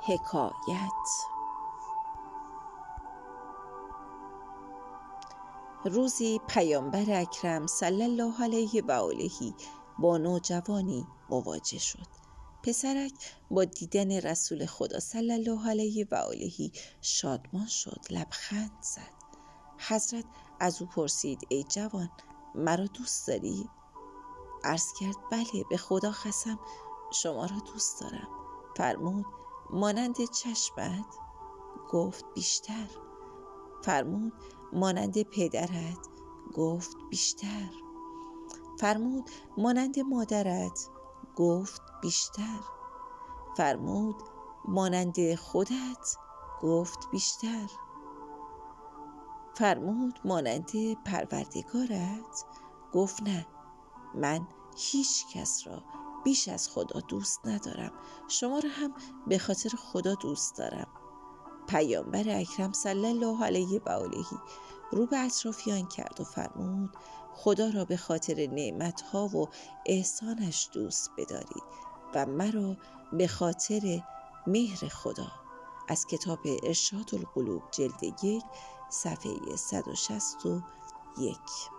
حکایت. روزی پیامبر اکرم صلی الله علیه و آله با نوجوانی مواجه شد. پسرک با دیدن رسول خدا صلی الله علیه و آله شادمان شد، لبخند زد. حضرت از او پرسید: ای جوان، مرا دوست داری؟ عرض کرد: بله، به خدا قسم شما را دوست دارم. فرمود: مانند چشمت؟ گفت: بیشتر. فرمود: مانند پدرت؟ گفت: بیشتر. فرمود: مانند مادرت؟ گفت: بیشتر. فرمود: مانند خودت؟ گفت: بیشتر. فرمود: مانند پروردگارت؟ گفت: نه، من هیچ کس را بیش از خدا دوست ندارم. شما را هم به خاطر خدا دوست دارم. پیامبر اکرم صلی الله علیه و آله رو به اطرافیان کرد و فرمود: خدا را به خاطر نعمتها و احسانش دوست بدارید و مرا به خاطر مهر خدا. از کتاب ارشاد القلوب جلد 1 صفحه 161.